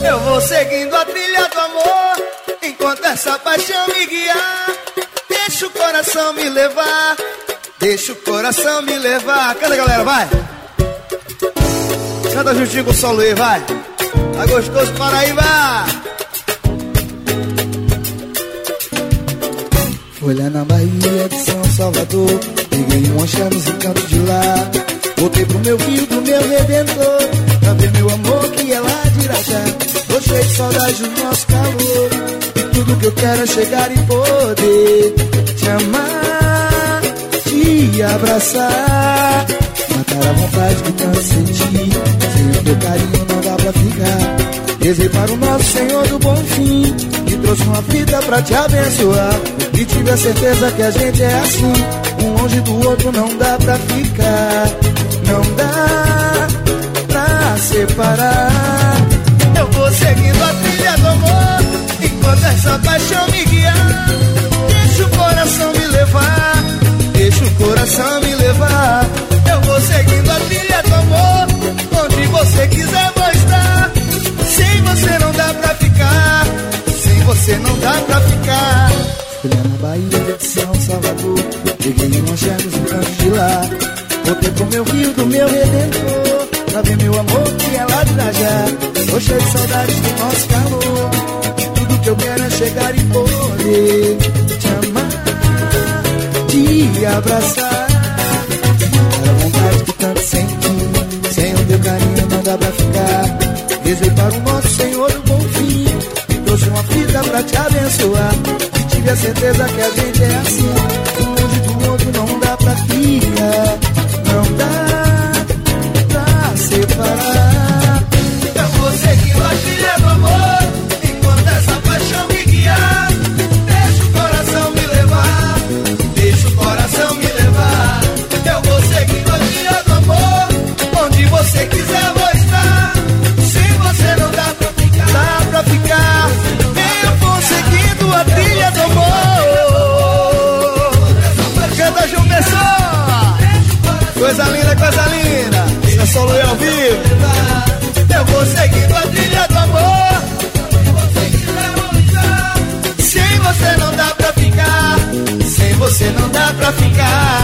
Eu vou seguindo a trilha do amor, enquanto essa paixão me guiar. Deixa o coração me levar, deixa o coração me levar. Canta, galera, vai. Canta juntinho com o São Luís, vai. Tá gostoso, Paraíba. Foi lá na Bahia de São Salvador, peguei um ancha nos encantos de lá. Voltei pro meu rio do meu Redentor, pra ver meu amor que é lá de Irajá. Tô cheio de saudade do nosso calor, e tudo que eu quero é chegar e poder te amar, te abraçar, matar a vontade que tanto senti. Sem o teu carinho não dá pra ficar. Rezei para o nosso Senhor do Bom Fim, e trouxe uma fita pra te abençoar. E tive a certeza que a gente é assim, um longe do outro não dá pra ficar. Não dá pra separar. Eu vou seguindo a trilha do amor, enquanto essa paixão me guiar. Deixa o coração me levar, deixa o coração me levar. Eu vou seguindo a trilha do amor, onde você quiser vou estar. Sem você não dá pra ficar, sem você não dá pra ficar. Fui lá na Bahia de São Salvador, peguei um ancha nos encantos de lá. Voltei pro meu rio do meu Redentor, pra ver meu amor que é lá de Irajá. Tô cheio de saudades do nosso calor, tudo que eu quero é chegar e poder te amar, te abraçar, matar a vontade que tanto senti. Sem o teu carinho não dá pra ficar. Rezei para o nosso Senhor do Bom Fim, e trouxe uma fita pra te abençoar. E tive a certeza que a gente é assim, um longe do outro não dá pra ficar. Não dá pra separar. Eu vou seguindo a trilha do amor, enquanto essa paixão me guiar. Deixa o coração me levar, deixa o coração me levar. Eu vou seguindo a trilha do amor, onde você quiser vou estar. Sem você não dá pra ficar, dá pra ficar. Eu vou seguindo a trilha do amor. Canta, João Pessoa. Coisa linda, coisa linda. Isso é só Luiz ao vivo. Eu vou seguindo a trilha do amor. Sem você não dá pra ficar, sem você não dá pra ficar.